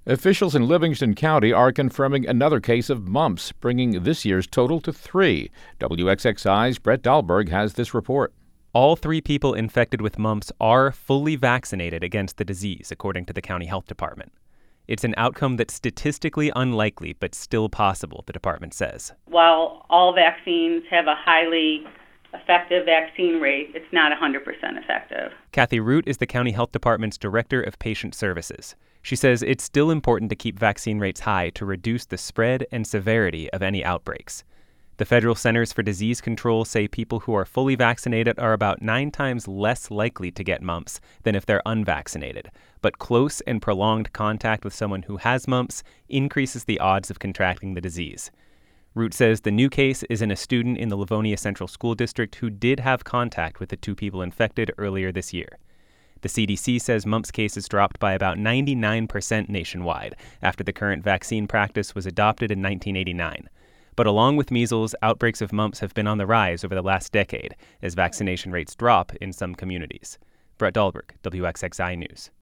Officials in Livingston County are confirming another case of mumps, bringing this year's total to 3. WXXI's Brett Dahlberg has this report. All 3 people infected with mumps are fully vaccinated against the disease, according to the county health department. It's an outcome that's statistically unlikely, but still possible, the department says. While all vaccines have a highly effective vaccine rate, it's not 100% effective. Kathy Root is the county health department's director of patient services. She says it's still important to keep vaccine rates high to reduce the spread and severity of any outbreaks. The Federal Centers for Disease Control say people who are fully vaccinated are about 9 times less likely to get mumps than if they're unvaccinated. But close and prolonged contact with someone who has mumps increases the odds of contracting the disease. Root says the new case is in a student in the Livonia Central School District who did have contact with the 2 people infected earlier this year. The CDC says mumps cases dropped by about 99% nationwide after the current vaccine practice was adopted in 1989. But along with measles, outbreaks of mumps have been on the rise over the last decade as vaccination rates drop in some communities. Brett Dahlberg, WXXI News.